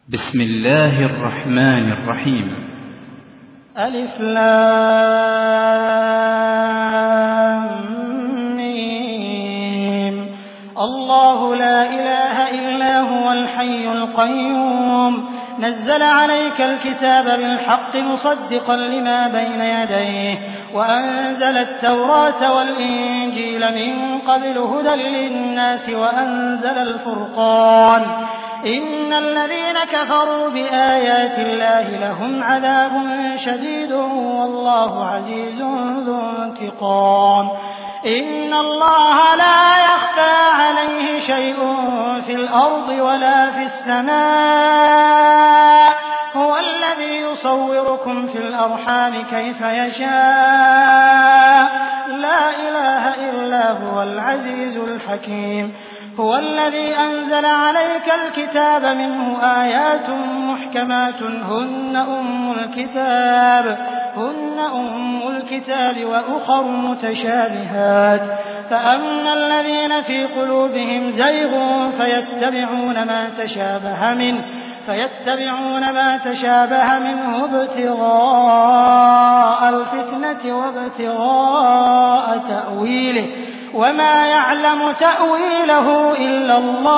بسم الله الرحمن الرحيم. ألف لام ميم. الله لا إله إلا هو الحي القيوم نزل عليك الكتاب بالحق مصدقا لما بين يديه وأنزل التوراة والإنجيل من قبل هدى للناس وأنزل الفرقان إن الذين كفروا بآيات الله لهم عذاب شديد والله عزيز ذو انتقام. إن الله لا يخفى عليه شيء في الأرض ولا في السماء هو الذي يصوركم في الأرحام كيف يشاء لا إله إلا هو العزيز الحكيم. هو الذي أنزل عليك الكتاب منه آيات محكمات هن أم الكتاب وأخر متشابهات فأما الذين في قلوبهم زيغ فيتبعون ما تشابه منه ابتغاء الفتنة وابتغاء تأويله وما يعلم تأويله إلا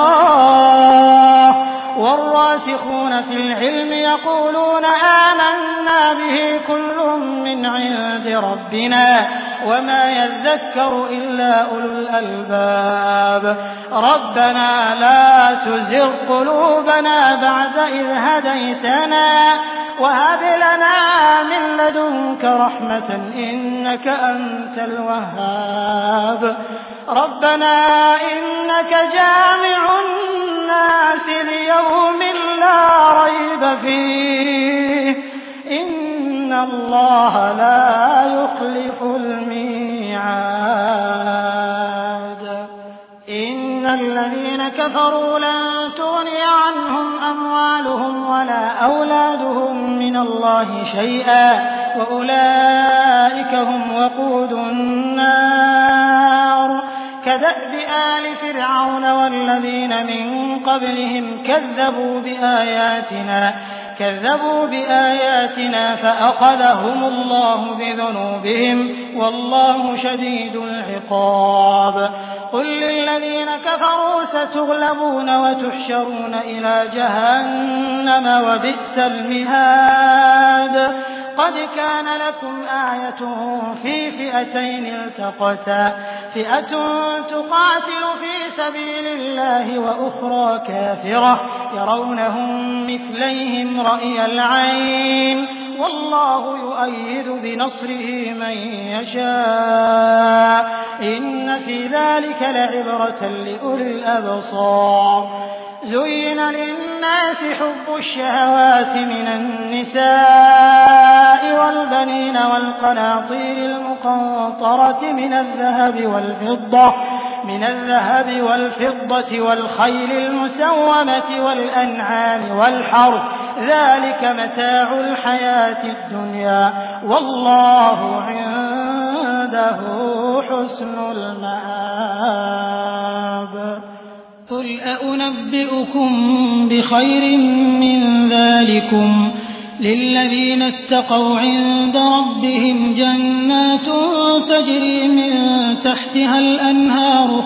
الله والراسخون في العلم يقولون آمنا به كل من عند ربنا وما يذكر إلا أولو الألباب. ربنا لا تزغ قلوبنا بعد إذ هديتنا وهب لنا من لدنك رحمة إنك أنت الوهاب. ربنا إنك جامع الناس ليوم لا ريب فيه إن الله لا يخلف الميعاد. إن الذين كفروا لن تغني عنهم أموالهم ولا أولادهم من الله شيئا وأولئك هم وقود النار. كدأب آل فرعون والذين من قبلهم كذبوا بآياتنا فأخذهم الله بذنوبهم والله شديد العقاب. قل للذين كفروا ستغلبون وتحشرون إلى جهنم وبئس المهاد. قد كان لكم آية في فئتين التقتا فئة تقاتل في سبيل الله وأخرى كافرة يرونهم مثليهم رأي العين والله يؤيد بنصره من يشاء إن في ذلك لعبرة لأولي الأبصار. زين للناس حب الشهوات من النساء والبنين والقناطير المقنطرة من الذهب والفضة والخيل المسومة والأنعام والحرث ذلك متاع الحياة الدنيا والله عنده حسن المآب. قل أنبئكم بخير من ذلكم للذين اتقوا عند ربهم جنات تجري من تحتها الأنهار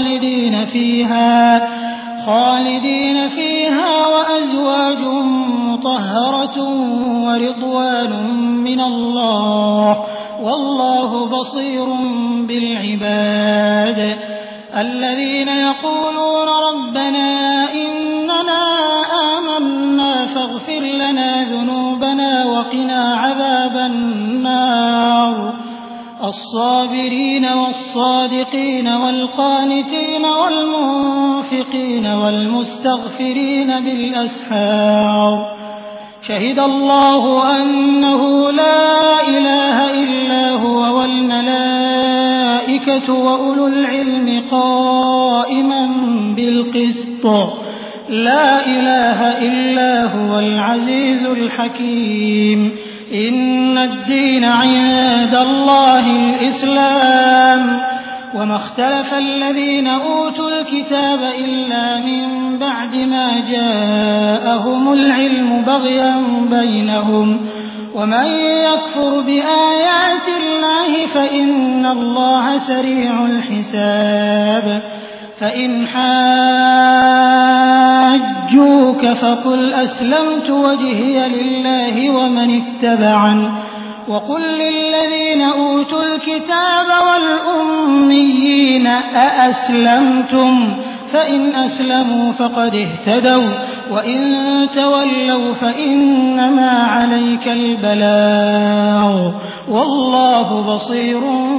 خالدين فيها وأزواج مطهرة ورضوان من الله والله بصير بالعباد. الذين يقولون ربنا إننا آمنا فاغفر لنا ذنوبنا وقنا عذاب النار. الصابرين والصادقين والقانتين والمنفقين والمستغفرين بالأسحار. شهد الله أنه لا إله إلا هو والملائكة وأولو العلم قائما بالقسط لا إله إلا هو العزيز الحكيم. إن الدين عند الله الإسلام وما اختلف الذين أوتوا الكتاب إلا من بعد ما جاءهم جاءهم العلم بغيا بينهم ومن يكفر بآيات الله فإن الله سريع الحساب فإن حاجوك فقل أسلمت وجهي لله ومن اتبعني وقل للذين أوتوا الكتاب والأميين أأسلمتم فإن أسلموا فقد اهتدوا وإن تولوا فإنما عليك البلاغ والله بصير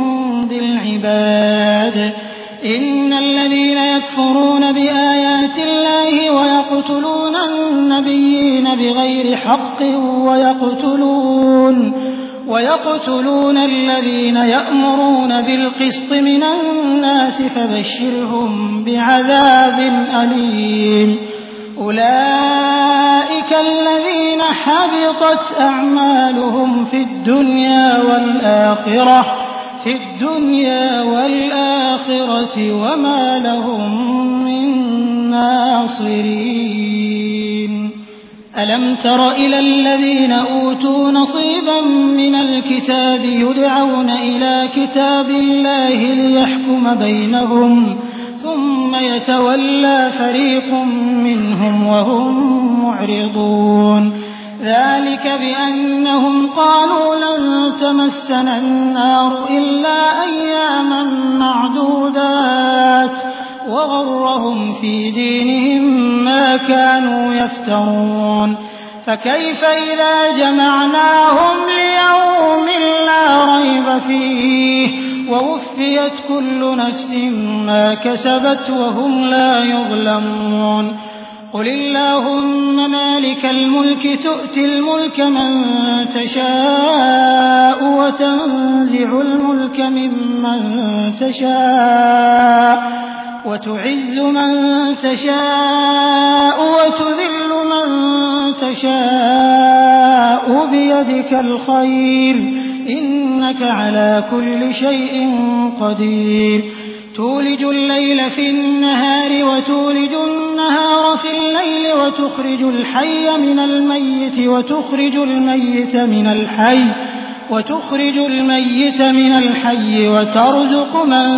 بالعباد إن الذين يكفرون بآيات الله ويقتلون النبيين بغير حق ويقتلون الذين يأمرون بالقسط من الناس فبشرهم بعذاب أليم أولئك الذين حبطت أعمالهم في الدنيا والآخرة وما لهم من ناصرين ألم تر إلى الذين أوتوا نصيبا من الكتاب يدعون إلى كتاب الله ليحكم بينهم ثم يتولى فريق منهم وهم معرضون ذلك بأنهم قالوا لن تمسنا النار إلا أياما معدودات وغرهم في دينهم ما كانوا يفترون فكيف إذا جمعناهم ليوم لا ريب فيه ووفيت كل نفس ما كسبت وهم لا يظلمون قل اللهم مالك الملك تؤتي الملك من تشاء وتنزع الملك ممن تشاء وتعز من تشاء وتذل من تشاء بيدك الخير إنك على كل شيء قدير تولج الليل في النهار وتولج النهار في الليل وتخرج الحي من الميت وتخرج الميت من الحي وترزق من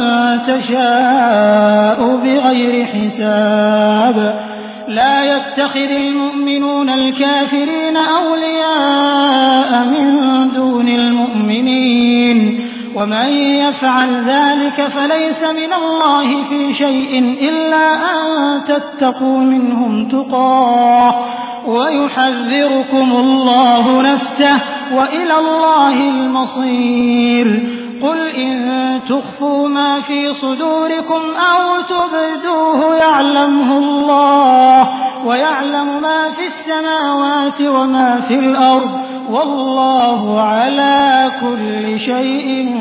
تشاء بغير حساب لا يتخذ المؤمنون الكافرين أولياء من دون المؤمنين ومن يفعل ذلك فليس من الله في شيء إلا أن تتقوا منهم تقاه ويحذركم الله نفسه وإلى الله المصير قل إن تخفوا ما في صدوركم أو تبدوه يعلمه الله ويعلم ما في السماوات وما في الأرض والله على كل شيء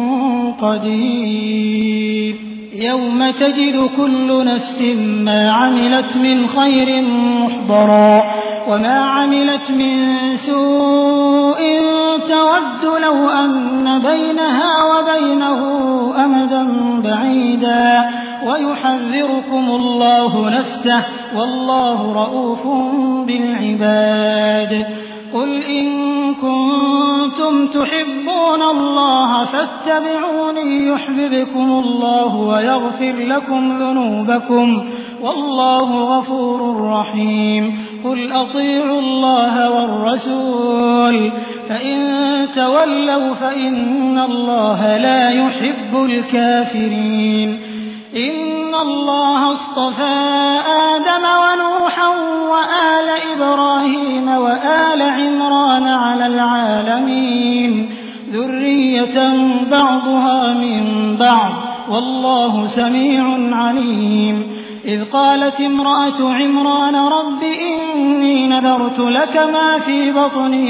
قدير يوم تجد كل نفس ما عملت من خير محضرا وما عملت من سوء تود لو أن بينها وبينه أمدا بعيدا ويحذركم الله نفسه والله رءوف بالعباد قل إن كنتم تحبون الله فاتبعوني يحببكم الله ويغفر لكم ذنوبكم والله غفور رحيم قل أطيعوا الله والرسول فإن تولوا فإن الله لا يحب الكافرين إن الله اصطفى آدم ونوحا وآل إبراهيم وآل عمران على العالمين ذرية بعضها من بعض والله سميع عليم إذ قالت امرأة عمران رب إني نذرت لك ما في بطني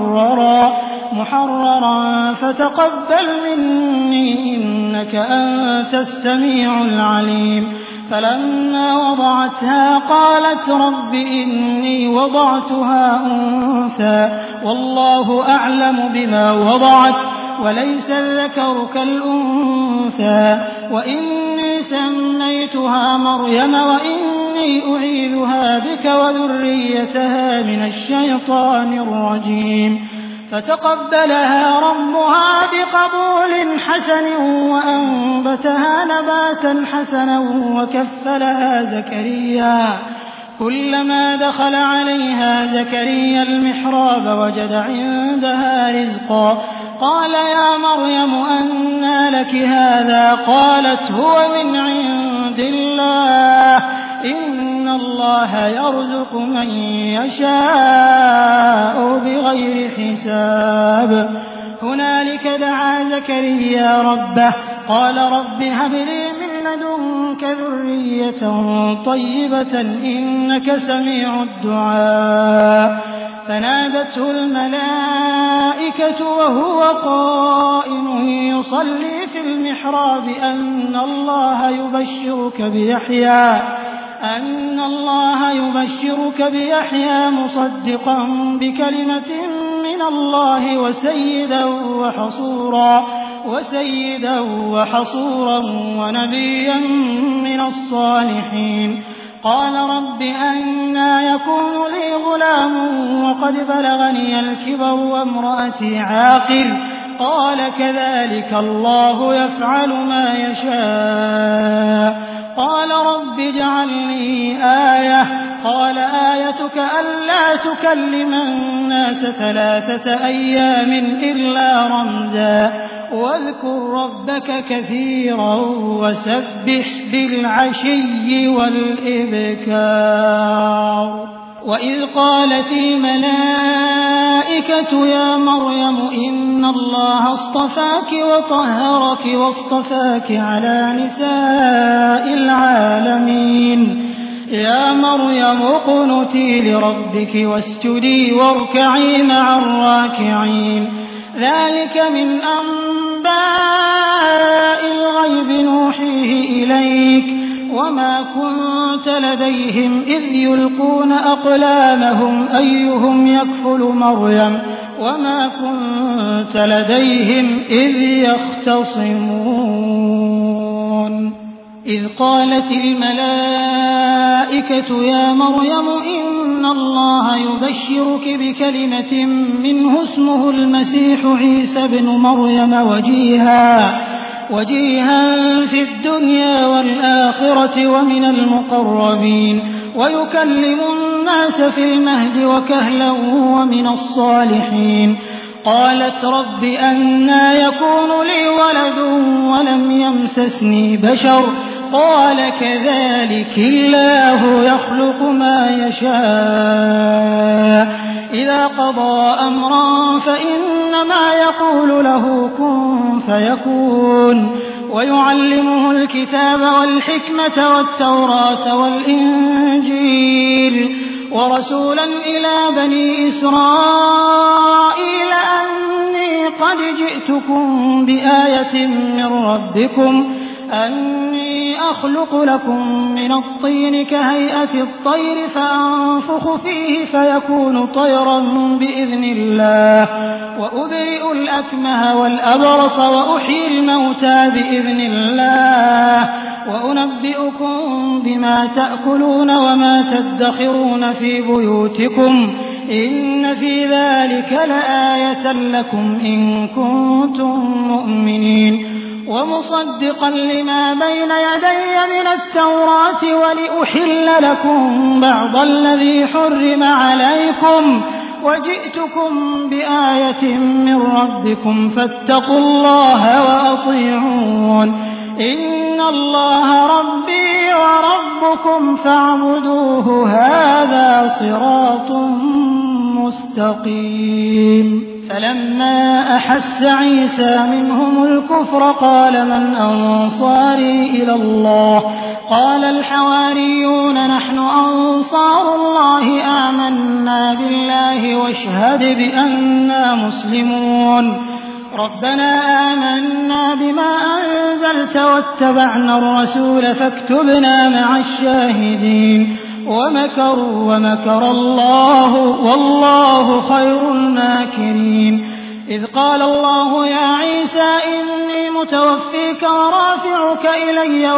محررا فتقبل مني إنك أنت السميع العليم فلما وضعتها قالت رب إني وضعتها أنثى والله أعلم بما وضعت وليس الذكر كالأنثى وإني سميتها مريم وإني أعيذها بك وذريتها من الشيطان الرجيم فتقبلها ربها بقبول حسن وأنبتها نباتا حسنا وكفلها زكريا كلما دخل عليها زكريا المحراب وجد عندها رزقا قال يا مريم أنى لك هذا قالت هو من عند الله إن الله يرزق من يشاء بغير حساب هنالك دعا زكريا ربه قال رب هب لي من لدنك ذرية طيبة إنك سميع الدعاء فنادته الملائكة وهو قائم يصلي في المحراب أن الله يبشرك بيحيى مصدقا بكلمة من الله وسيدا وحصورا ونبيا من الصالحين قال رب أنى يكون لي غلام وقد بلغني الكبر وامرأتي عاقر قال كذلك الله يفعل ما يشاء قال رب اجعل لي آية قال آيتك ألا تكلم الناس 3 أيام إلا رمزا واذكر ربك كثيرا وسبح بالعشي والإبكار وإذ قالت الملائكة يا مريم إن الله اصطفاك وطهرك واصطفاك على نساء العالمين يا مريم اقنتي لربك واسجدي واركعي مع الراكعين ذلك من أنباء الغيب نوحيه إليك وما كنت لديهم إذ يلقون أقلامهم أيهم يكفل مريم وما كنت لديهم إذ يختصمون إذ قالت الملائكة يا مريم إن الله يبشرك بكلمة منه اسمه المسيح عيسى بن مريم وجيها في الدنيا والآخرة ومن المقربين ويكلم الناس في المهد وكهلا ومن الصالحين قالت رب أنى يكون لي ولد ولم يمسسني بشر قال كذلك الله يخلق ما يشاء إذا قضى أمرا فإنما يقول له كن فيكون ويعلمه الكتاب والحكمة والتوراة والإنجيل ورسولا إلى بني إسرائيل أني قد جئتكم بآية من ربكم أني أخلق لكم من الطين كهيئة الطير فأنفخ فيه فيكون طيرا بإذن الله وأبرئ الأكمه والأبرص وأحيي الموتى بإذن الله وأنبئكم بما تأكلون وما تدخرون في بيوتكم إن في ذلك لآية لكم إن كنتم مؤمنين ومصدقا لما بين يدي من التوراة ولأحل لكم بعض الذي حرم عليكم وجئتكم بآية من ربكم فاتقوا الله وأطيعون إن الله ربي وربكم فاعبدوه هذا صراط مستقيم فلما أحس عيسى منهم الكفر قال من أنصاري إلى الله قال الحواريون نحن أنصار الله آمنا بالله واشهد بأننا مسلمون ربنا آمنا بما أنزلت واتبعنا الرسول فاكتبنا مع الشاهدين ومكروا ومكر الله والله خير الماكرين إذ قال الله يا عيسى إني متوفيك ورافعك إلي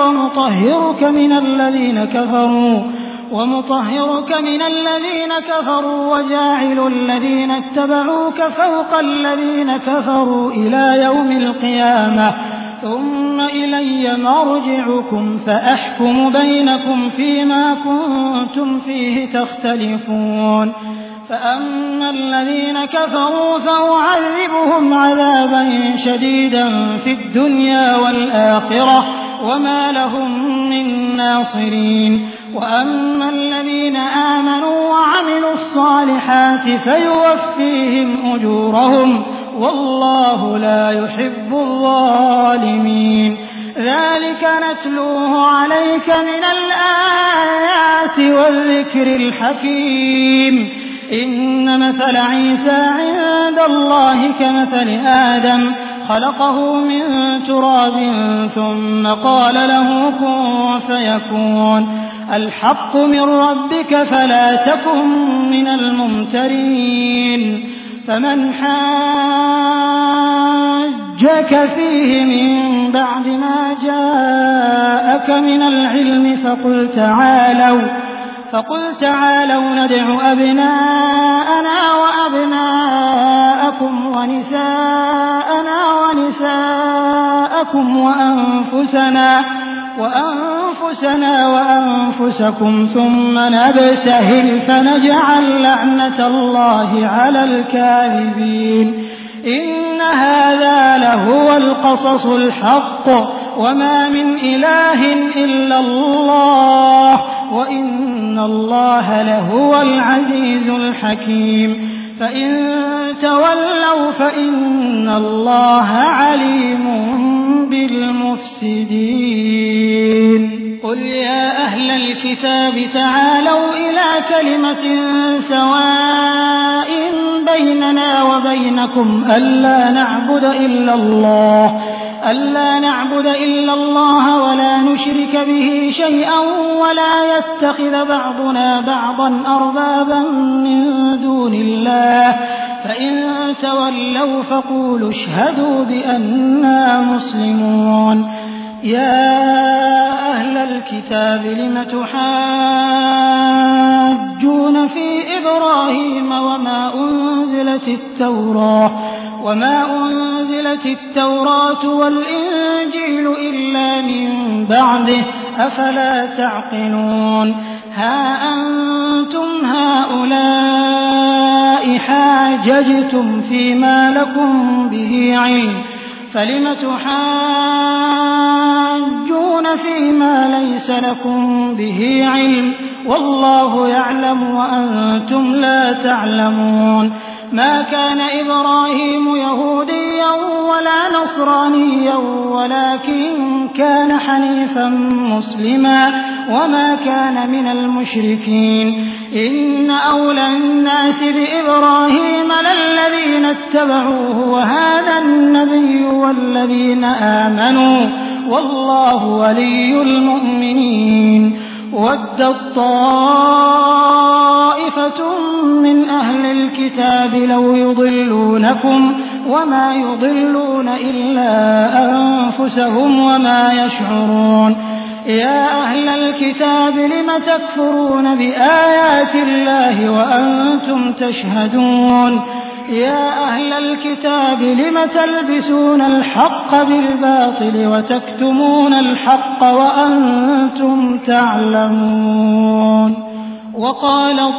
ومطهرك من الذين كفروا وجاعل الذين اتبعوك فوق الذين كفروا إلى يوم القيامة ثم إلي مرجعكم فأحكم بينكم فيما كنتم فيه تختلفون فأما الذين كفروا فأعذبهم عذابا شديدا في الدنيا والآخرة وما لهم من ناصرين وأما الذين آمنوا وعملوا الصالحات فيوفيهم أجورهم والله لا يحب الظالمين ذلك نتلوه عليك من الآيات والذكر الحكيم إن مثل عيسى عند الله كمثل آدم خلقه من تراب ثم قال له كن فيكون الحق من ربك فلا تكن من الممترين فمن حاجك فيه من بعد ما جاءك من العلم فقل تعالوا ندع أبناءنا وأبناءكم ونساءنا ونساءكم وأنفسنا وأنفسكم ثم نبتهل فنجعل لعنة الله على الكاذبين إن هذا لهو القصص الحق وما من إله إلا الله وإن الله لهو العزيز الحكيم فإن تولوا فإن الله عليم بالمفسدين قل يا أهل الكتاب تعالوا إلى كلمة سواء بيننا وبينكم ألا نعبد إلا الله ولا نشرك به شيئا ولا يتخذ بعضنا بعضا أربابا من دون الله فإن تولوا فقولوا اشهدوا بأننا مسلمون يا أهل الكتاب لم تحاجون في إبراهيم وما أنزلت التوراة والإنجيل إلا من بعده أفلا تعقلون ها أنتم هؤلاء حاججتم فيما لكم به علم فلم تحاجون فيما ليس لكم به علم والله يعلم وأنتم لا تعلمون ما كان إبراهيم يهوديا ولا نصرانيا ولكن كان حنيفا مسلما وما كان من المشركين إن أولى الناس بإبراهيم للذين اتبعوه وهذا النبي والذين آمنوا والله ولي المؤمنين ودت طائفة من أهل الكتاب لو يضلونكم وما يضلون إلا أنفسهم وما يشعرون يا أهل الكتاب لم تكفرون بآيات الله وأنتم تشهدون يا أهل الكتاب لم تلبسون الحق بالباطل وتكتمون الحق وأنتم تعلمون وقالت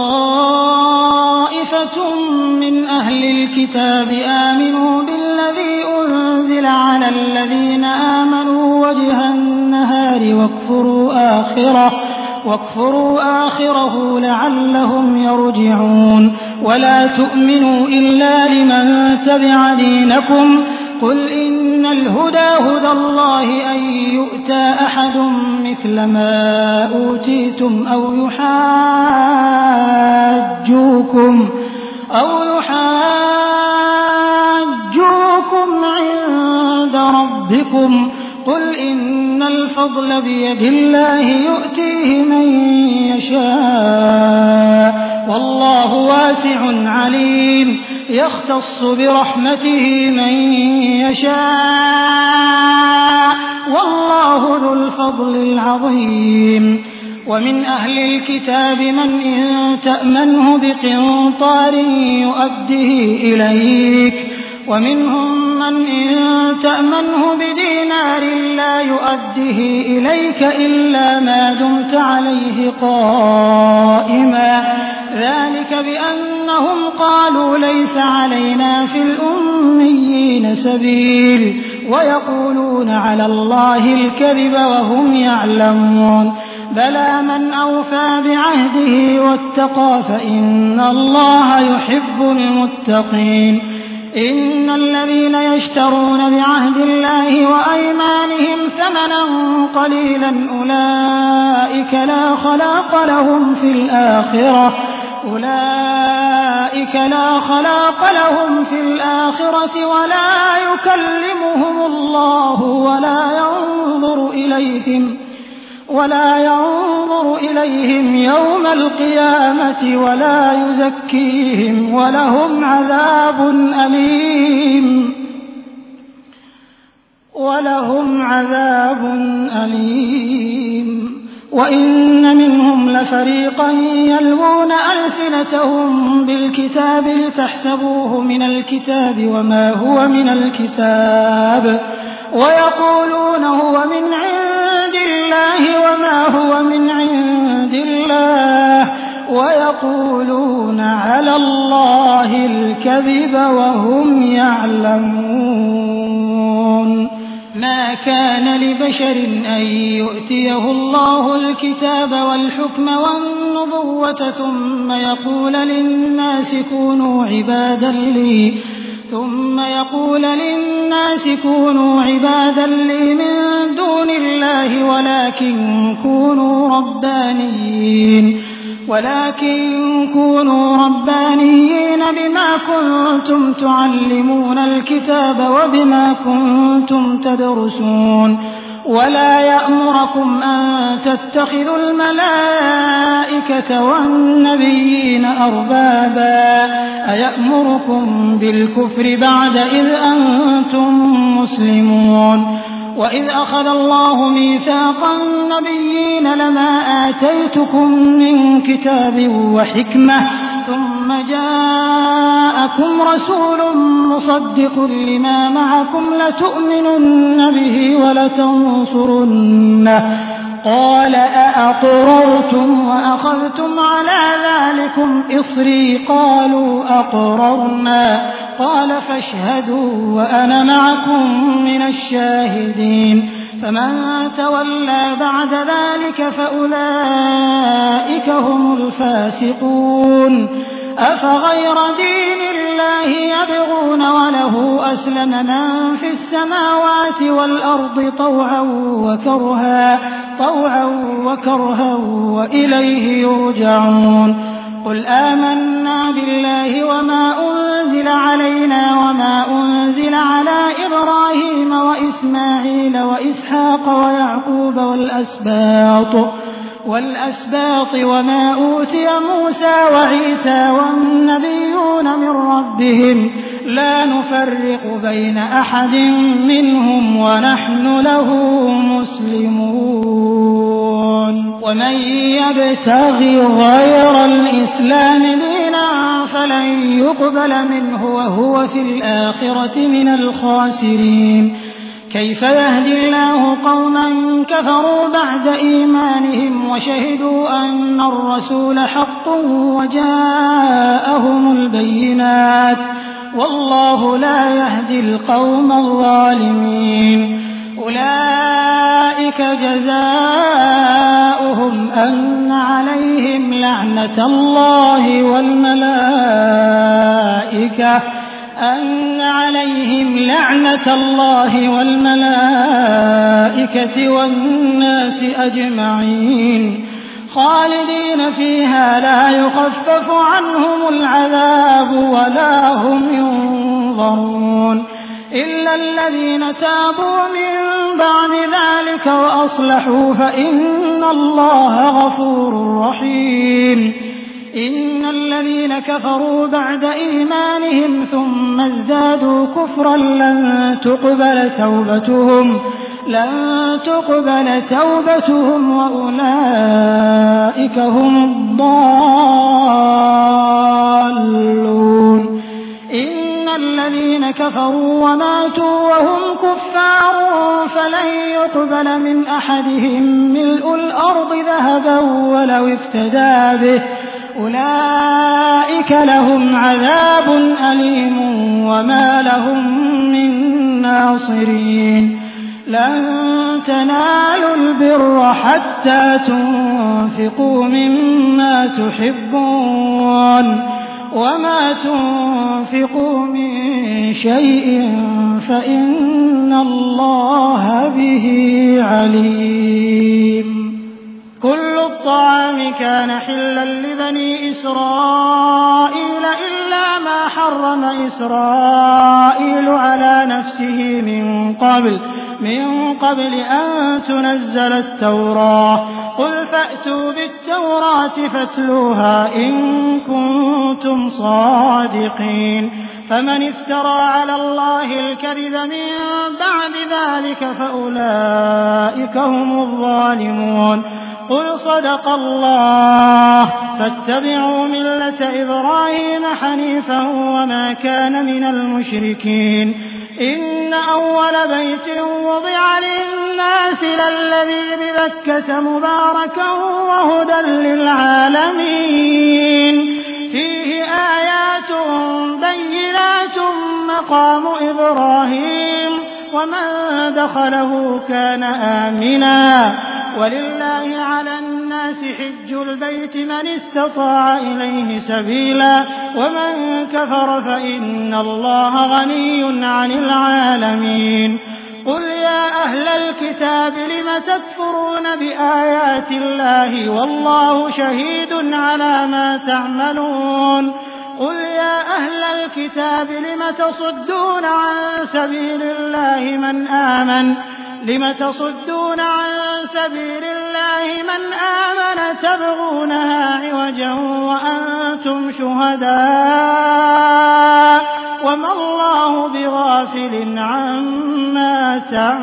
طائفة من أهل الكتاب آمنوا بالذي أنزل على الذين آمنوا وجه النهار واكفروا آخره لعلهم يرجعون ولا تؤمنوا إلا لمن تبع دينكم قل إن الهدى هدى الله أن يؤتى أحد مثل ما أوتيتم أو يحاجوكم عند ربكم قل إن الفضل بيد الله يؤتيه من يشاء والله واسع وَاسِعٌ عَلِيمٌ يَخْتَصُّ بِرَحْمَتِهِ مَن يَشَاءُ وَاللَّهُ ذُو الْفَضْلِ الْعَظِيمِ وَمِنْ أَهْلِ الْكِتَابِ مَنْ إِن تَأْمَنْهُ بِقِنطَارٍ يُؤَدِّهِ إِلَيْكَ وَمِنْهُم مَّنْ إِن تَأْمَنْهُ بِدِينَارٍ لَّا يُؤَدِّهِ إِلَيْكَ إِلَّا مَا دُمْتَ عَلَيْهِ قَائِمًا ذَلِكَ بِأَنَّهُمْ قَالُوا لَيْسَ عَلَيْنَا فِي الْأُمِّيِّينَ سَبِيلٌ وَيَقُولُونَ عَلَى اللَّهِ الْكَذِبَ وَهُمْ يَعْلَمُونَ بَلَىٰ مَنْ أَوْفَىٰ بِعَهْدِهِ وَاتَّقَىٰ فَإِنَّ اللَّهَ يُحِبُّ الْمُتَّقِينَ إِنَّ الَّذِينَ يَشْتَرُونَ بِعَهْدِ اللَّهِ وَأَيْمَانِهِمْ ثَمَنًا قَلِيلًا أُولَٰئِكَ لا خَلَاقَ لَهُمْ فِي الْآخِرَةِ وَلَا يُكَلِّمُهُمُ اللَّهُ وَلَا يَنظُرُ إِلَيْهِمْ يَوْمَ الْقِيَامَةِ وَلَا يُزَكِّيهِمْ وَلَهُمْ عَذَابٌ أَلِيمٌ وَإِنَّ مِنْهُمْ لَفَرِيقًا يَلْوُونَ أَلْسِنَتَهُم بِالْكِتَابِ لِتَحْسَبُوهُ مِنَ الْكِتَابِ وَمَا هُوَ مِنَ الْكِتَابِ وَيَقُولُونَ هُوَ مِنْ عِندِ اللَّهِ وَمَا هُوَ مِنْ عِندِ اللَّهِ وَيَقُولُونَ عَلَى اللَّهِ الْكَذِبَ وَهُمْ يَعْلَمُونَ مَا كَانَ لِبَشَرٍ أَن يُؤْتِيَهُ اللَّهُ الْكِتَابَ وَالْحُكْمَ وَالنُّبُوَّةَ ثُمَّ يَقُولَ لِلنَّاسِ كُونُوا عِبَادًا لِّي مِن دُونِ اللَّهِ ولكن كونوا ربانيين بما كنتم تعلمون الكتاب وبما كنتم تدرسون ولا يأمركم أن تتخذوا الملائكة والنبيين أربابا أيأمركم بالكفر بعد إذ أنتم مسلمون وإذ أخذ الله ميثاق النبيين لما آتيتكم من كتاب وحكمة ثم جاءكم رسول مصدق لما معكم لتؤمنن به ولتنصرنه قال أأقررتم وأخذتم على ذلكم إصري قالوا أقررنا قال فاشهدوا وأنا معكم من الشاهدين فمن تولى بعد ذلك فأولئك هم الفاسقون أفغير دين الله يبغون وله أسلم من في السماوات والأرض طوعا وكرها وإليه يرجعون قل آمنا بالله وما أنزل علينا وما أنزل على إبراهيم وإسماعيل وإسحاق ويعقوب والأسباط وما أوتي موسى وعيسى والنبيون من ربهم لا نفرق بين أحد منهم ونحن له مسلمون ومن يبتغ غير الإسلام دينا فلن يقبل منه وهو في الآخرة من الخاسرين كيف يهدي الله قوما كفروا بعد إيمانهم وشهدوا أن الرسول حق وجاءهم البينات والله لا يهدي القوم الظالمين أولئك جزاؤهم أن عليهم لعنة الله والملائكة والناس أجمعين خالدين فيها لا يخفف عنهم العذاب ولا هم ينظرون إلا الذين تابوا من بعد ذلك وأصلحوا فإن الله غفور رحيم إن الذين كفروا بعد إيمانهم ثم ازدادوا كفرا لن تقبل توبتهم وأولئك هم الضالون. إن الذين كفروا وماتوا وهم كفار فلن يقبل من أحدهم ملء الأرض ذهبا ولو افتدى به أولئك لهم عذاب أليم وما لهم من ناصرين. لن تنالوا البر حتى تنفقوا مما تحبون وما تنفقوا من شيء فإن الله به عليم. كل الطعام كان حلا لبني إسرائيل إلا ما حرم إسرائيل على نفسه من قبل أن تنزل التوراة. قل فأتوا بالتوراة فاتلوها إن كنتم صادقين. فمن افترى على الله الكذب من بعد ذلك فأولئك هم الظالمون. قل صدق الله فاتبعوا ملة إبراهيم حنيفا وما كان من المشركين. إن أول بيت وضع للناس للذي ببكة مباركا وهدى للعالمين. فيه آيات بينات مقام إبراهيم ومن دخله كان آمنا. ولله على الناس حج البيت من استطاع إليه سبيلا ومن كفر فإن الله غني عن العالمين. قل يا أهل الكتاب لم تكفرون بآيات الله والله شهيد على ما تعملون. قل يا أهل الكتاب لم تصدون عن سبيل الله من آمن تبغونها عوجا وأنتم شهداء وما الله بغافل عما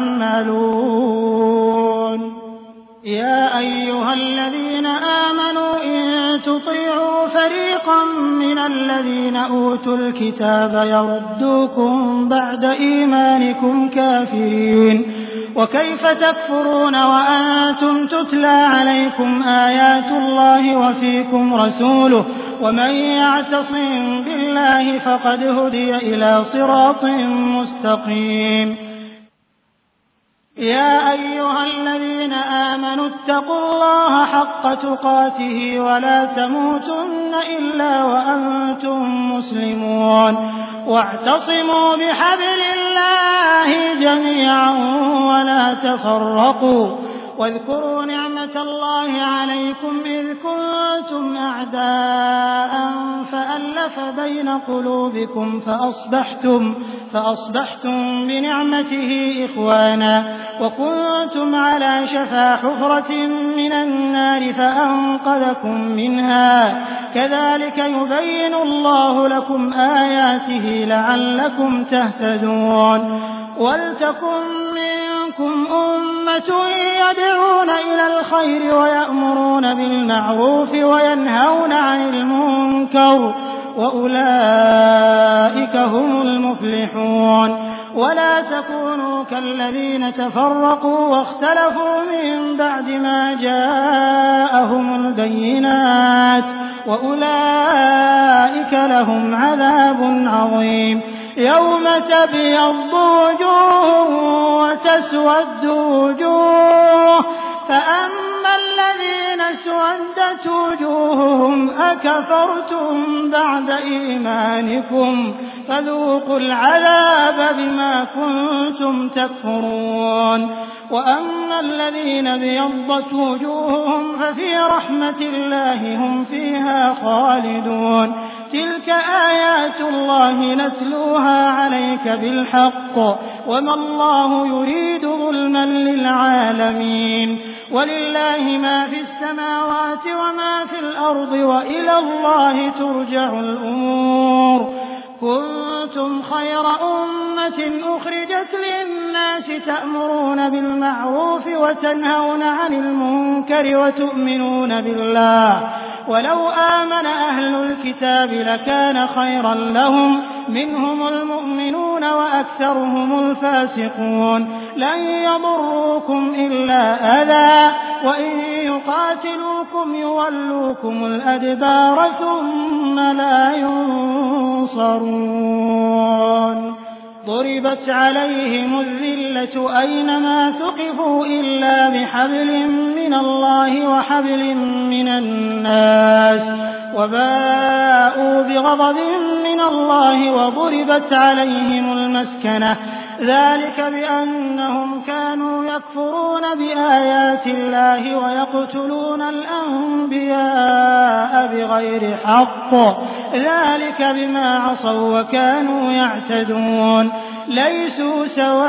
تعملون. يا أيها الذين آمنوا إن تطيعوا فريقا من الذين أوتوا الكتاب يردوكم بعد إيمانكم كافرين. وكيف تكفرون وأنتم تتلى عليكم آيات الله وفيكم رسوله ومن يعتصم بالله فقد هدي إلى صراط مستقيم. يا أيها الذين آمنوا اتقوا الله حق تقاته ولا تموتن إلا وأنتم مسلمون. واعتصموا بحبل الله جميعا ولا تفرقوا. واذكروا نعمة الله عليكم إذ كنتم أعداء فألف بين قلوبكم فأصبحتم بنعمته إخوانا وكنتم على شفا حفرة من النار فأنقذكم منها. كذلك يبين الله لكم آياته لعلكم تهتدون. ولتكن منكم أمة يدعون إلى الخير ويأمرون بالمعروف وينهون عن المنكر وأولئك هم المفلحون. ولا تكونوا كالذين تفرقوا واختلفوا من بعد ما جاءهم البينات وأولئك لهم عذاب عظيم. يوم تبيض وجوه وتسود وجوه فأما الذين اسودت وجوههم أكفرتم بعد إيمانكم فذوقوا العذاب بما كنتم تكفرون. وأما الذين ابيضت وجوههم ففي رحمة الله هم فيها خالدون. تلك آيات الله نتلوها عليك بالحق وما الله يريد ظلما للعالمين. وَلِلَّهِ مَا فِي السَّمَاوَاتِ وَمَا فِي الْأَرْضِ وَإِلَى اللَّهِ تُرْجَعُ الْأُمُورُ كُنتُمْ خَيْرَ أُمَّةٍ أُخْرِجَتْ لِلنَّاسِ تَأْمُرُونَ بِالْمَعْرُوفِ وَتَنْهَوْنَ عَنِ الْمُنكَرِ وَتُؤْمِنُونَ بِاللَّهِ وَلَوْ آمَنَ أَهْلُ الْكِتَابِ لَكَانَ خَيْرًا لَّهُم مِّنْهُمُ الْمُؤْمِنُونَ وَأَكْثَرُهُمُ الْفَاسِقُونَ لَن يَضُرُّوكُمْ إِلَّا أَذًى وَإِن يُقَاتِلُوكُمْ يُوَلُّوكُمُ الْأَدْبَارَ ثُمَّ لَا يُنصَرُونَ ضُرِبَتْ عَلَيْهِمُ الذِّلَّةُ أَيْنَمَا ثُقِفُوا إِلَّا بِحَبْلٍ مِّنَ اللَّهِ وَحَبْلٍ مِّنَ النَّاسِ وَبَاءُوا بِغَضَبٍ مِّنَ اللَّهِ وَضُرِبَتْ عَلَيْهِمُ الْمَسْكَنَةُ ذَٰلِكَ بِأَنَّهُمْ كَانُوا يَكْفُرُونَ بِآيَاتِ اللَّهِ وَيَقْتُلُونَ الْأَنبِيَاءَ بِغَيْرِ حَقٍّ ذَٰلِكَ بِمَا عَصَوا وَّكَانُوا يَعْتَدُونَ لَيْسُوا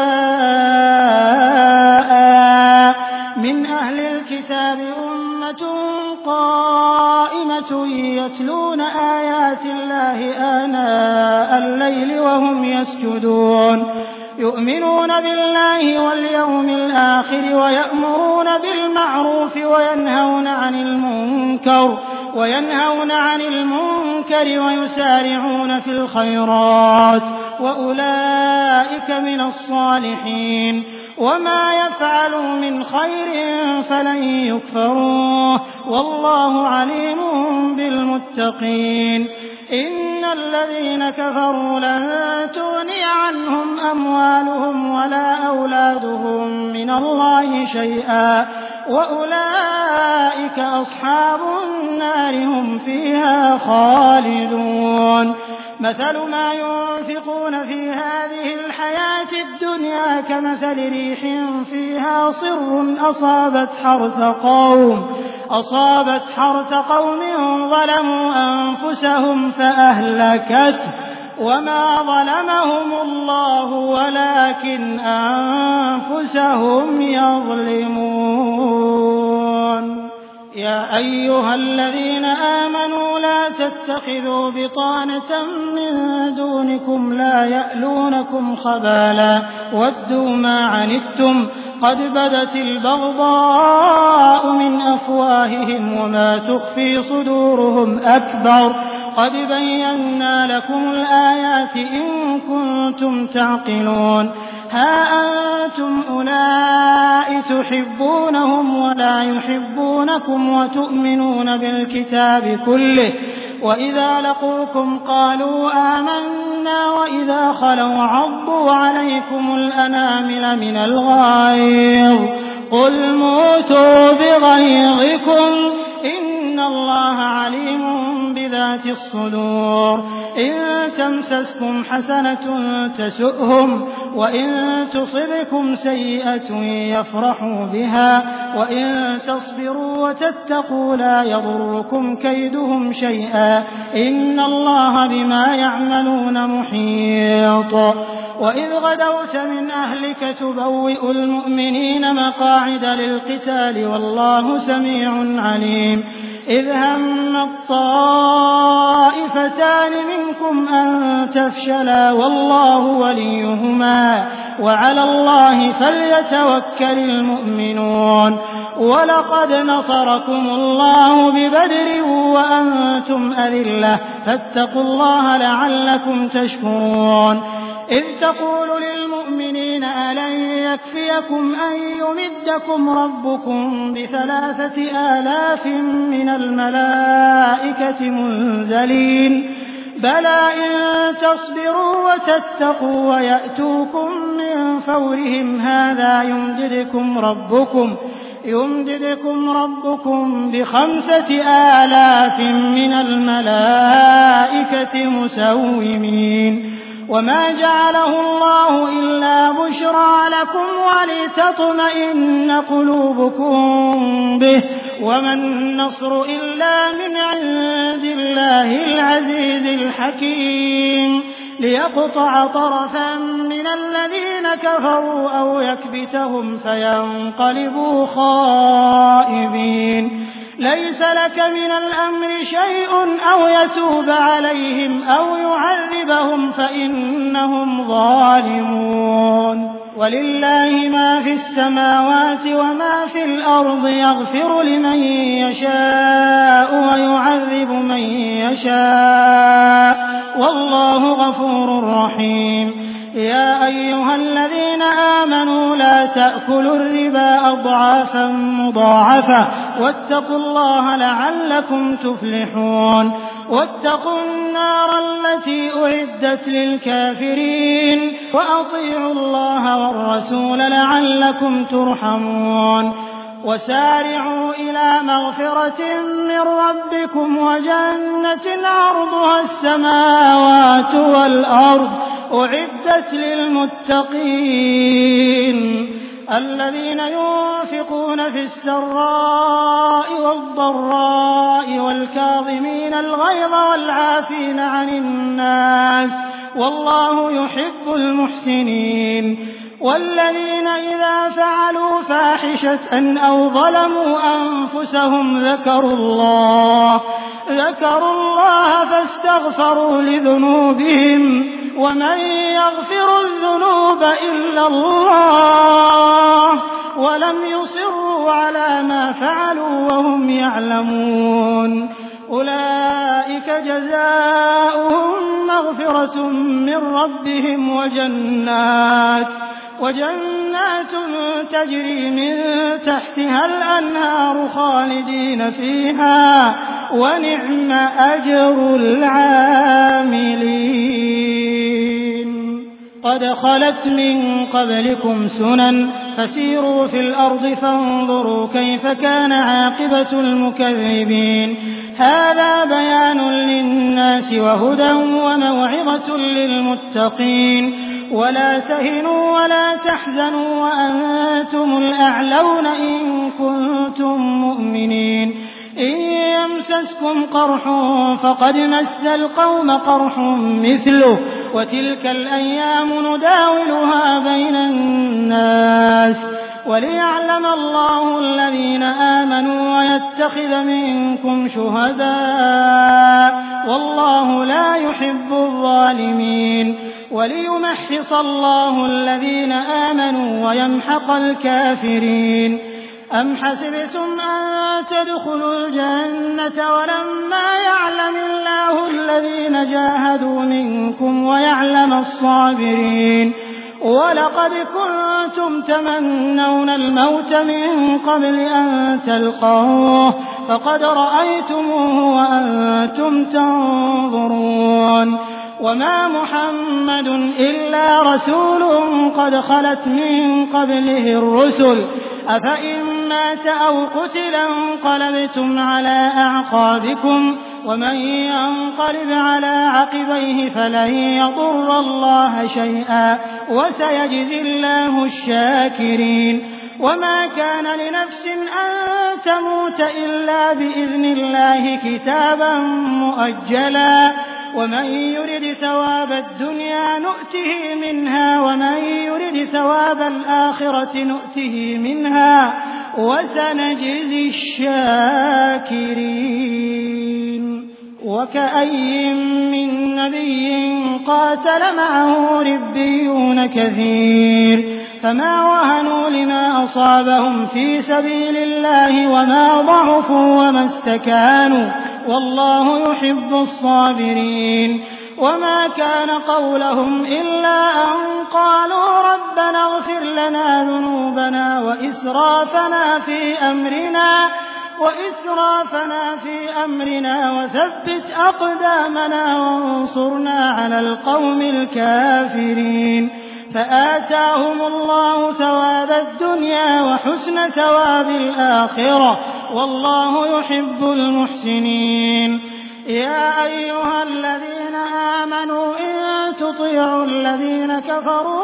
سَوَاءً مِّنْ أَهْلِ الْكِتَابِ أُمَّةٌ قَائِمَةٌ يَتْلُونَ آيَاتِ اللَّهِ آنَاءَ اللَّيْلِ وَهُمْ يَسْجُدُونَ يُؤْمِنُونَ بِاللَّهِ وَالْيَوْمِ الْآخِرِ وَيَأْمُرُونَ بِالْمَعْرُوفِ وَيَنْهَوْنَ عَنِ الْمُنكَرِ وَيُسَارِعُونَ في الْخَيْرَاتِ وَأُولَٰئِكَ مِنَ الصَّالِحِينَ وَمَا يَفْعَلُوا مِنْ خَيْرٍ فَلَن يُكْفَرُوهُ وَاللَّهُ عَلِيمٌ بِالْمُتَّقِينَ إِنَّ الَّذِينَ كَفَرُوا لَن تُغْنِيَ عَنْهُمْ أَمْوَالُهُمْ وَلَا أَوْلَادُهُم مِّنَ اللَّهِ شَيْئًا وَأُولَٰئِكَ أَصْحَابُ النَّارِ هُمْ فِيهَا خَالِدُونَ مَثَلُ مَا يُنفِقُونَ في هَٰذِهِ الْحَيَاةِ الدُّنْيَا كَمَثَلِ رِيحٍ فِيهَا صِرٌّ أَصَابَتْ حَرْثَ قَوْمٍ ظَلَمُوا أَنفُسَهُمْ فَأَهْلَكَتْهُ وَمَا ظَلَمَهُمُ اللَّهُ وَلَٰكِنْ أَنفُسَهُمْ يَظْلِمُونَ يَا أَيُّهَا الَّذِينَ آمَنُوا لَا تَتَّخِذُوا بِطَانَةً مِّن دُونِكُمْ لَا يَأْلُونَكُمْ خَبَالًا وَدُّوا مَا عَنِتُّمْ قَدْ بَدَتِ الْبَغْضَاءُ مِنْ أَفْوَاهِهِمْ وَمَا تُخْفِي صُدُورُهُمْ أَكْبَرُ قَدْ بَيَّنَّا لَكُمُ الْآيَاتِ إِن كُنتُمْ تَعْقِلُونَ هَا أَنتُمْ أُولَاءِ تُحِبُّونَهُمْ وَلَا يُحِبُّونَكُمْ وَتُؤْمِنُونَ بِالْكِتَابِ كُلِّهِ وَإِذَا لَقُوكُمْ قَالُوا آمَنَّا وَإِذَا خَلَوْا عَضُّوا عَلَيْكُمُ الْأَنَامِلَ مِنَ الْغَيْظِ قُلْ مُوتُوا بِغَيْظِكُمْ إِنَّ اللَّهَ عَلِيمٌ بِذَاتِ الصُّدُورِ إِن تَمْسَسْكُمْ حَسَنَةٌ تَسُؤْهُمْ وَإِن تُصِبْكُمْ سَيِّئَةٌ يَفْرَحُوا بِهَا وَإِن تَصْبِرُوا وَتَتَّقُوا لَا يَضُرُّكُمْ كَيْدُهُمْ شَيْئًا إِنَّ اللَّهَ بِمَا يَعْمَلُونَ مُحِيطٌ وَإِذْ غَدَوْتَ مِنْ أَهْلِكَ تُبَوِّئُ الْمُؤْمِنِينَ مَقَاعِدَ لِلْقِتَالِ وَاللَّهُ سَمِيعٌ عَلِيمٌ إِذْ هَمَّ الطَّائِفَتَانِ مِنكُمْ أَن تَفْشَلَا وَاللَّهُ وَلِيُّهُمَا وَعَلَى اللَّهِ فَلْيَتَوَكَّلِ الْمُؤْمِنُونَ وَلَقَدْ نَصَرَكُمُ اللَّهُ بِبَدْرٍ وَأَنتُمْ أَذِلَّةٌ فَاتَّقُوا اللَّهَ لَعَلَّكُمْ تَشْكُرُونَ إِذْ تَقُولُ لِلْمُؤْمِنِينَ أَلَن يَكْفِيَكُمْ أَن يُمِدَّكُمْ رَبُّكُم ب3,000 مِّنَ الْمَلَائِكَةِ مُنزَلِينَ بَلَىٰ إِن تصبروا وتتقوا ويأتوكم من فورهم هذا يمددكم ربكم ب5,000 من الملائكة مسومين وما جعله الله إلا بشرى لكم ولتطمئن قلوبكم به وما النصر إلا من عند الله العزيز الحكيم ليقطع طرفا من الذين كفروا أو يكبتهم فينقلبوا خائبين ليس لك من الأمر شيء أو يتوب عليهم أو يعذبهم فإنهم ظالمون ولله ما في السماوات وما في الأرض يغفر لمن يشاء ويعذب من يشاء والله غفور رحيم يا أيها الذين آمنوا لا تأكلوا الربا أضعافا مضاعفة واتقوا الله لعلكم تفلحون واتقوا النار التي أعدت للكافرين وأطيعوا الله والرسول لعلكم ترحمون وسارعوا إلى مغفرة من ربكم وجنة عرضها السماوات والأرض أعدت للمتقين الذين ينفقون في السراء والضراء والكاظمين الغيظ والعافين عن الناس والله يحب المحسنين والذين إذا فعلوا فاحشة أو ظلموا أنفسهم ذكروا الله فاستغفروا لذنوبهم ومن يغفر الذنوب إلا الله ولم يصروا على ما فعلوا وهم يعلمون أولئك جزاؤهم مغفرة من ربهم وجنات تجري من تحتها الأنهار خالدين فيها ونعم أجر العاملين قد خلت من قبلكم سنن فسيروا في الأرض فانظروا كيف كان عاقبة المكذبين هذا بيان للناس وهدى وموعظة للمتقين ولا تهنوا ولا تحزنوا وأنتم الأعلون إن كنتم مؤمنين إن يمسسكم قرح فقد مس القوم قرح مثله وتلك الأيام نداولها بين الناس وليعلم الله الذين آمنوا ويتخذ منكم شهداء والله لا يحب الظالمين وليمحص الله الذين آمنوا ويمحق الكافرين أم حسبتم أن تدخلوا الجنة ولما يعلم الله الذين جاهدوا منكم ويعلم الصابرين ولقد كنتم تمنون الموت من قبل أن تلقوه فقد رأيتموه وأنتم تنظرون وما محمد إلا رسول قد خلت من قبله الرسل أفإن مات أو قتل انقلبتم على أعقابكم ومن ينقلب على عقبيه فلن يضر الله شيئا وسيجزي الله الشاكرين وما كان لنفس أن تموت إلا بإذن الله كتابا مؤجلا ومن يرد ثواب الدنيا نؤته منها ومن يرد ثواب الآخرة نؤته منها وسنجزي الشاكرين وكأي من نبي قاتل معه ربيون كثير فما وهنوا لما أصابهم في سبيل الله وما ضعفوا وما استكانوا والله يحب الصابرين وما كان قولهم إلا أن قالوا ربنا اغفر لنا ذنوبنا وإسرافنا في أمرنا وثبت أقدامنا وانصرنا على القوم الكافرين فآتاهم الله ثواب الدنيا وحسن ثواب الآخرة والله يحب المحسنين يا أيها الذين آمنوا إن تطيعوا الذين كفروا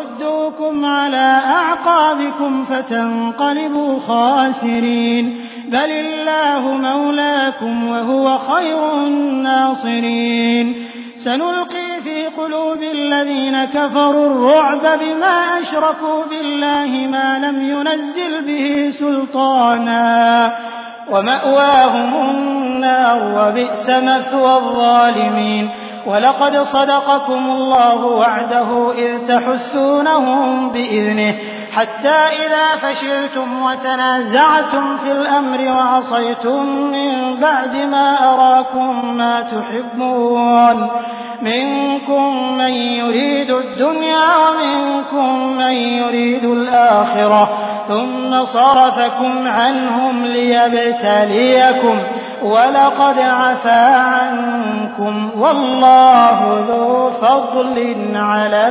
يردوكم على أعقابكم فتنقلبوا خاسرين بل الله مولاكم وهو خير الناصرين سنلقي في قلوب الذين كفروا الرعب بما أشركوا بالله ما لم ينزل به سلطانا ومأواهم النار وبئس مثوى الظالمين ولقد صدقكم الله وعده إذ تحسونهم بإذنه حتى إذا فشلتم وتنازعتم في الأمر وعصيتم من بعد ما أراكم ما تحبون منكم من يريد الدنيا ومنكم من يريد الآخرة ثم صرفكم عنهم ليبتليكم ولقد عفا عنكم والله ذو فضل على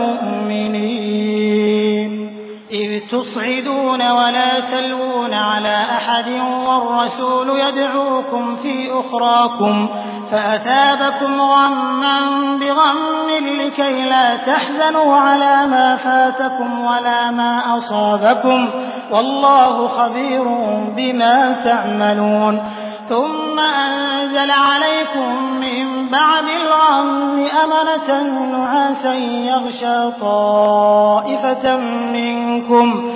المؤمنين إذ تصعدون ولا تلوون على أحد والرسول يدعوكم في أخراكم فأثابكم غما بغم لكي لا تحزنوا على ما فاتكم ولا ما أصابكم والله خبير بما تعملون ثم أنزل عليكم من بعد الغم أمنة نعاسا يغشى طائفة منكم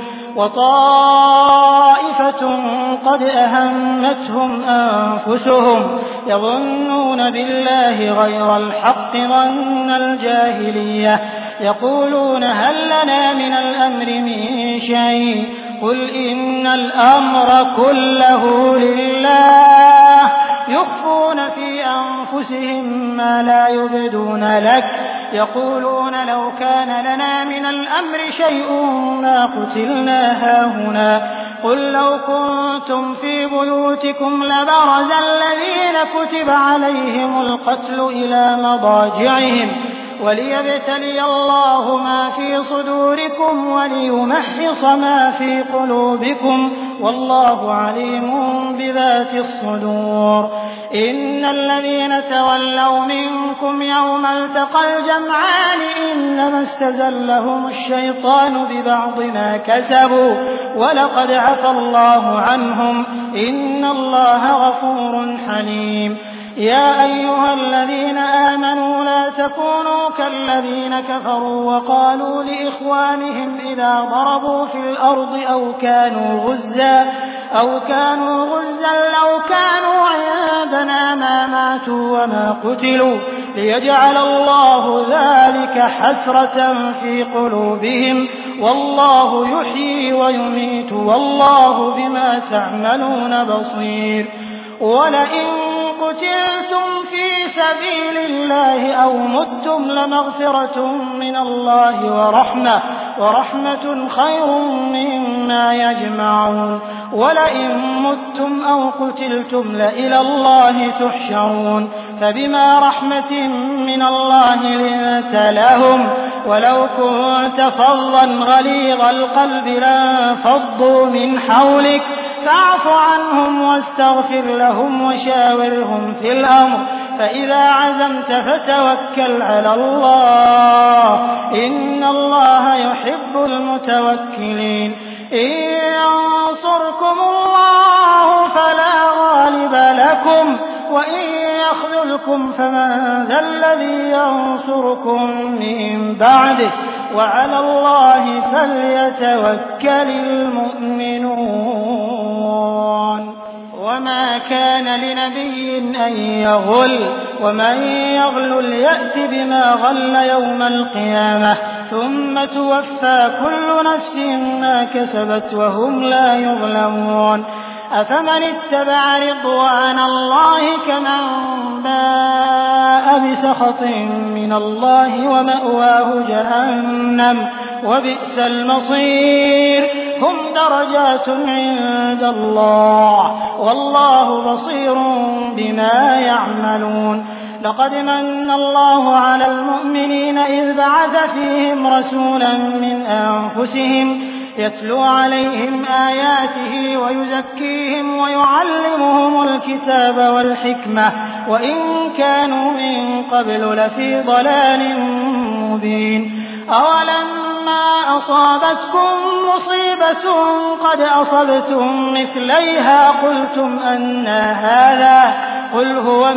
وطائفة قد أهمتهم أنفسهم يظنون بالله غير الحق ظن الجاهلية يقولون هل لنا من الأمر من شيء قل إن الأمر كله لله يخفون في أنفسهم ما لا يبدون لك يقولون لو كان لنا من الأمر شيء ما قتلنا هاهنا قل لو كنتم في بيوتكم لبرز الذين كتب عليهم القتل إلى مضاجعهم وليبتلي الله ما في صدوركم وليمحص ما في قلوبكم والله عليم بذات الصدور إن الذين تولوا منكم يوم التقى الجمعان إنما استزلهم الشيطان ببعض ما كسبوا ولقد عفى الله عنهم إن الله غفور حليم يا أيها الذين آمنوا لا تكونوا كالذين كفروا وقالوا لإخوانهم إذا ضربوا في الأرض أو كانوا غزا لو كانوا عندنا ما ماتوا وما قتلوا ليجعل الله ذلك حسرة في قلوبهم والله يحيي ويميت والله بما تعملون بصير ولئن قتلتم في سبيل الله أو متم لمغفرة من الله ورحمة خير مما يجمعون ولئن متم أو قتلتم لإلى الله تحشرون فبما رحمة من الله لنت لهم ولو كنت فظا غليظ القلب لانفضوا من حولك فاعف عنهم واستغفر لهم وشاورهم في الأمر فإذا عزمت فتوكل على الله إن الله يحب المتوكلين إن ينصركم الله فلا غالب لكم وإن يخذلكم فمن ذا الذي ينصركم من بعده وعلى الله فليتوكل المؤمنون وما كان لنبي أن يغل ومن يغلل يأت بما غل يوم القيامة ثم توفى كل نفس ما كسبت وهم لا يظلمون أفمن اتبع رضوان الله كمن باء بسخط من الله ومأواه جهنم وبئس المصير هم درجات عند الله والله بصير بما يعملون لقد من الله على المؤمنين إذ بعث فيهم رسولا من أنفسهم يتلو عليهم آياته ويزكيهم ويعلمهم الكتاب والحكمة وإن كانوا من قبل لفي ضلال مبين أولما ما أصابتكم مصيبة قد أصبتم مثليها قلتم أنى هذا قل هو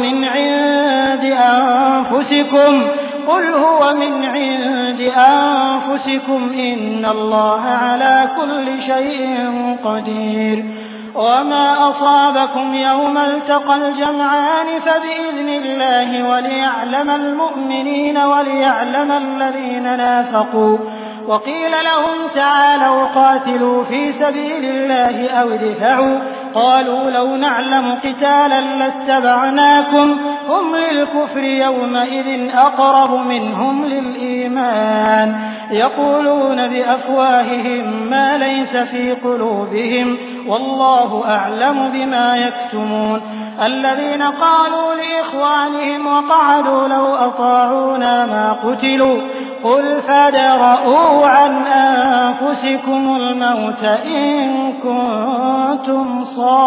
من عند أنفسكم إن الله على كل شيء قدير وما أصابكم يوم التقى الجمعان فبإذن الله وليعلم المؤمنين وليعلم الذين نافقوا وقيل لهم تعالوا قاتلوا في سبيل الله أو ادفعوا قالوا لو نعلم قتالا لاتبعناكم هم للكفر يومئذ أقرب منهم للإيمان يقولون بأفواههم ما ليس في قلوبهم والله أعلم بما يكتمون الذين قالوا لإخوانهم وقعدوا لو أطاعونا ما قتلوا قل فادرءوا عن أنفسكم الموت إن كنتم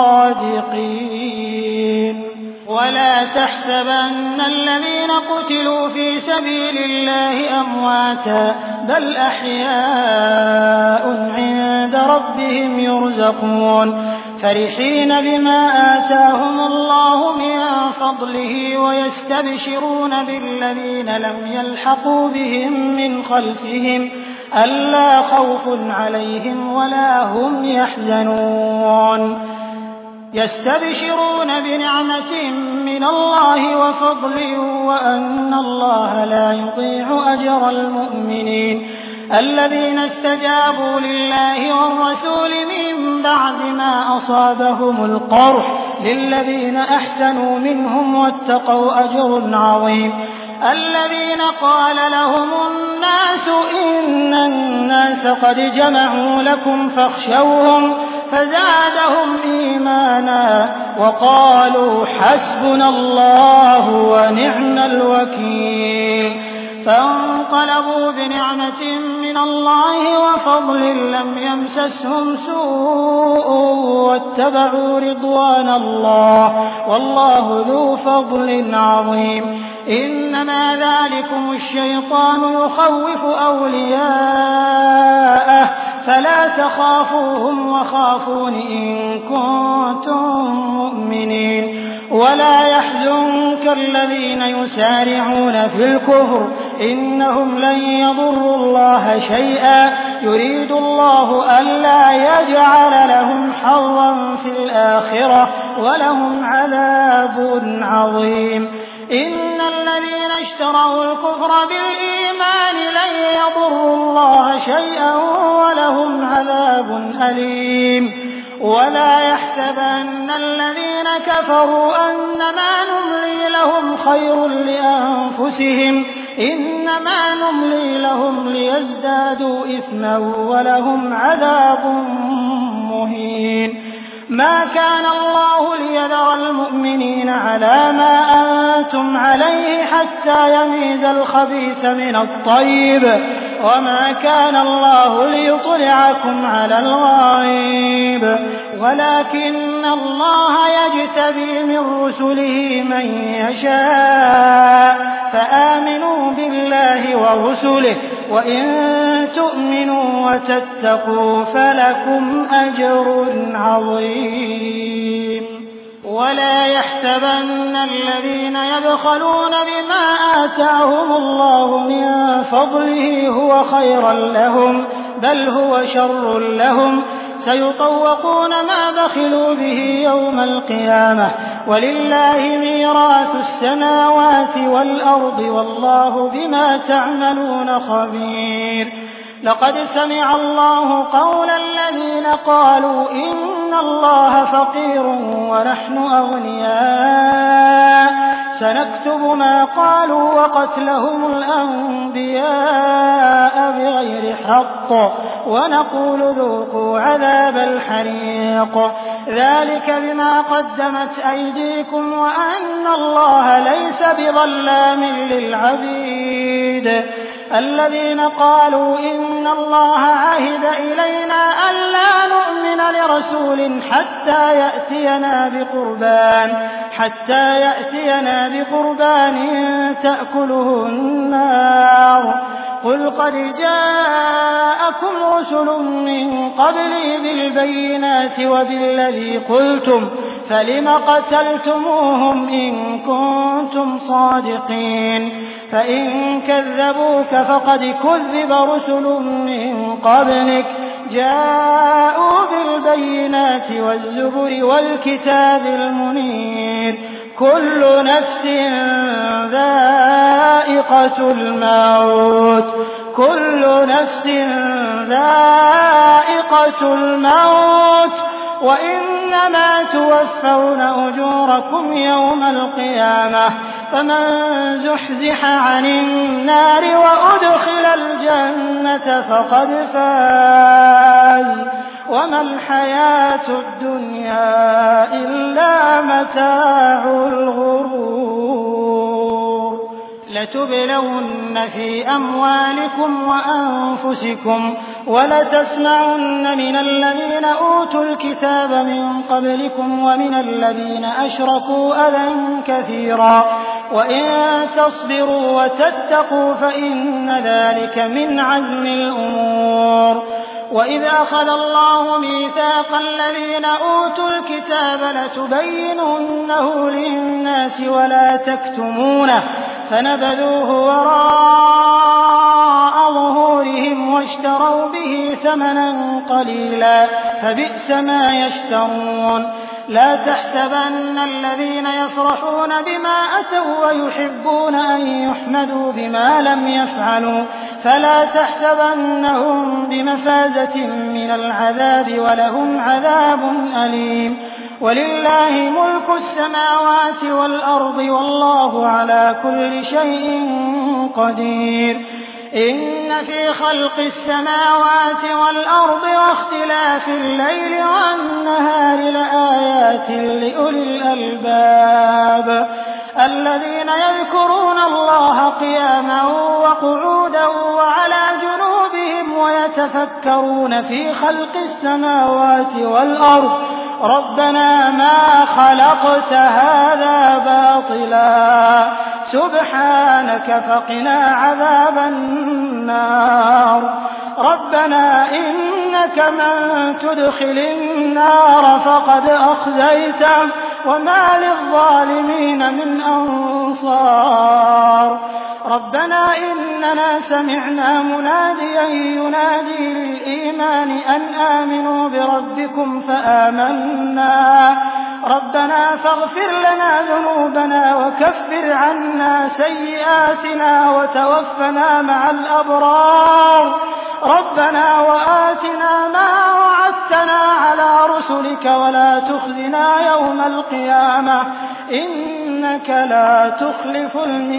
صادقين ولا تحسبن الذين قتلوا في سبيل الله أمواتا بل أحياء عند ربهم يرزقون فرحين بما آتاهم الله من فضله ويستبشرون بالذين لم يلحقوا بهم من خلفهم ألا خوف عليهم ولا هم يحزنون يستبشرون بنعمة من الله وفضل وأن الله لا يضيع أجر المؤمنين الذين استجابوا لله والرسول من بعد ما أصابهم القرح للذين أحسنوا منهم واتقوا أجر عظيم الذين قال لهم الناس إن الناس قد جمعوا لكم فاخشوهم فزادهم إيمانا وقالوا حسبنا الله ونعم الوكيل فانقلبوا بنعمة من الله وفضل لم يمسسهم سوء واتبعوا رضوان الله والله ذو فضل عظيم إنما ذلكم الشيطان يخوف أولياءه فلا تخافوهم وخافون إن كنتم مؤمنين ولا يحزنك الذين يسارعون في الكفر إنهم لن يضروا الله شيئا يريد الله ألا يجعل لهم حظا في الآخرة ولهم عذاب عظيم إن الذين اشتروا الكفر بالإيمان لن يضروا الله شيئا ولهم عذاب أليم ولا يحسبن الذين كفروا أنما نملي لهم خير لأنفسهم إنما نملي لهم ليزدادوا إثما ولهم عذاب مهين ما كان الله ليذر المؤمنين على ما أنتم عليه حتى يميز الخبيث من الطيب وما كان الله ليطلعكم على الغيب ولكن الله يجتبي من رسله من يشاء فآمنوا بالله ورسله وإن تؤمنوا وتتقوا فلكم أجر عظيم ولا يحسبن الذين يبخلون بما آتاهم الله من فضله هو خيرا لهم بل هو شر لهم سيطوقون ما بخلوا به يوم القيامة ولله ميراث السماوات والأرض والله بما تعملون خبير لقد سمع الله قول الذين قالوا إن الله فقير ونحن أغنياء سنكتب ما قالوا وقتلهم الأنبياء بغير حق ونقول ذوقوا عذاب الحريق ذلك بما قدمت أيديكم وأن الله ليس بظلام للعبيد الذين قالوا إن الله عهد إلينا ألا نؤمن لرسول حتى يأتينا بقربان تأكله النار قل قد جاءكم رسل من قبلي بالبينات وبالذي قلتم فلم قتلتموهم إن كنتم صادقين فإن كذبوك فقد كذب رسل من قبلك جاءوا بالبينات والزبر والكتاب المنير كل نفس ذائقة الموت وإنما توفون أجوركم يوم القيامة فمن زحزح عن النار وأدخل الجنة فقد فاز وما الحياة الدنيا إلا متاع الغرور لتبلون في أموالكم وأنفسكم ولتسمعن من الذين أوتوا الكتاب من قبلكم ومن الذين أشركوا أذى كثيرا وإن تصبروا وتتقوا فإن ذلك من عزم الأمور وإذ أخذ الله ميثاق الذين أوتوا الكتاب لتبيننه للناس ولا تكتمونه فنبذوه وراء ظهورهم واشتروا به ثمنا قليلا فبئس ما يشترون لا تحسبن الذين يفرحون بما أتوا ويحبون أن يحمدوا بما لم يفعلوا فلا تحسبنهم بمفازة من العذاب ولهم عذاب أليم ولله ملك السماوات والأرض والله على كل شيء قدير إن في خلق السماوات والأرض واختلاف الليل والنهار لآيات لأولي الألباب الذين يذكرون الله قياما وقعودا وعلى جنوبهم ويتفكرون في خلق السماوات والأرض ربنا ما خلقت هذا باطلا سبحانك فقنا عذاب النار ربنا إنك من تدخل النار فقد أخزيته وما للظالمين من أنصار ربنا إننا سمعنا مناديا ينادي للإيمان أن آمنوا بربكم فآمنا ربنا فاغفر لنا ذنوبنا وكفر عنا سيئاتنا وتوفنا مع الأبرار ربنا وآتنا ما وعدتنا على رسلك ولا تخزنا يوم القيامة إنك لا تخلف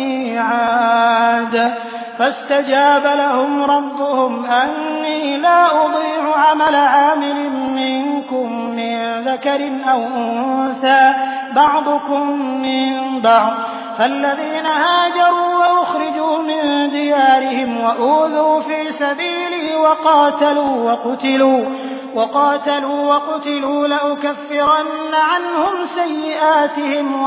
الميعاد فاستجاب لهم ربهم أني لا أضيع عمل عامل منكم من ذكر أو أنثى بعضكم من بعض فالذين هاجروا وأخرجوا من ديارهم وأوذوا في سبيلي وقاتلوا وقتلوا لأكفرن عنهم سيئاتهم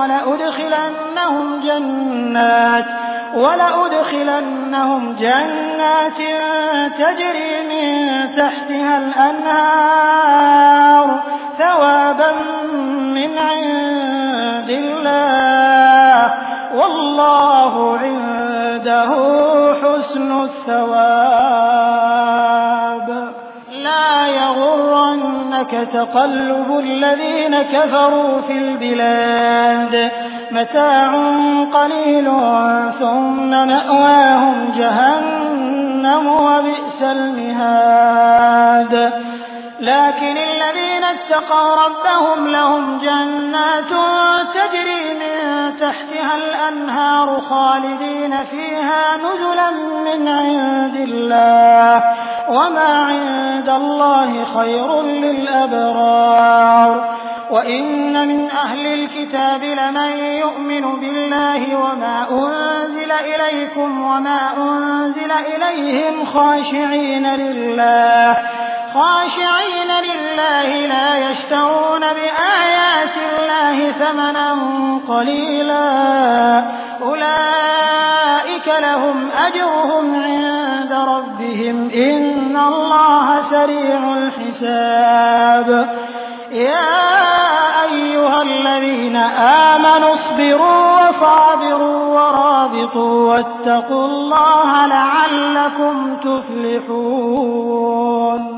ولأدخلنهم جنات تجري من تحتها الأنهار ثوابا من عند الله والله عنده حسن الثواب لا يغرنك تقلب الذين كفروا في البلاد متاع قليل ثم مأواهم جهنم وبئس المهاد لكن الذين اتقوا ربهم لهم جنات تجري من تحتها الأنهار خالدين فيها نزلا من عند الله وما عند الله خير للأبرار وإن من أهل الكتاب لمن يؤمن بالله وما أنزل إليكم وما أنزل إليهم خاشعين لله لا يشترون بآيات الله ثمنا قليلا أولئك فلهم أجرهم عند ربهم إن الله سريع الحساب يا أيها الذين آمنوا اصبروا وصابروا ورابطوا واتقوا الله لعلكم تفلحون